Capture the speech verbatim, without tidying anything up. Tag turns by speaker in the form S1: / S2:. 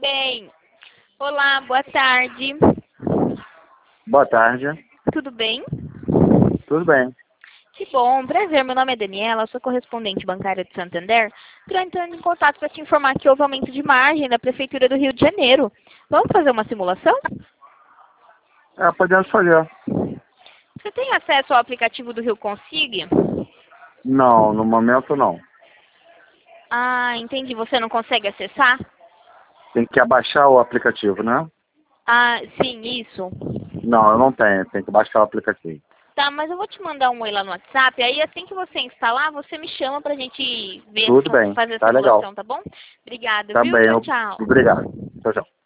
S1: bem. Olá, boa tarde.
S2: Boa tarde.
S1: Tudo bem?
S2: Tudo bem.
S1: Que bom, prazer. Meu nome é Daniela, sou correspondente bancária de Santander. Estou entrando em contato para te informar que houve aumento de margem da Prefeitura do Rio de Janeiro. Vamos fazer uma simulação?
S2: É, podemos fazer.
S1: Você tem acesso ao aplicativo do Rio Consig?
S2: Não, no momento não.
S1: Ah, entendi. Você não consegue acessar?
S2: Tem que abaixar o aplicativo, né?
S1: Ah, sim, isso.
S2: Não, eu não tenho. Tem que baixar o aplicativo.
S1: Tá, mas eu vou te mandar um oi lá no WhatsApp. Aí assim que você instalar, você me chama pra gente ver,
S2: Tudo bem.
S1: fazer a
S2: Tá legal.
S1: simulação, tá bom? Obrigada,
S2: Tá
S1: viu?
S2: bem.
S1: Tchau,
S2: ob-
S1: tchau.
S2: Obrigado. Tchau, tchau.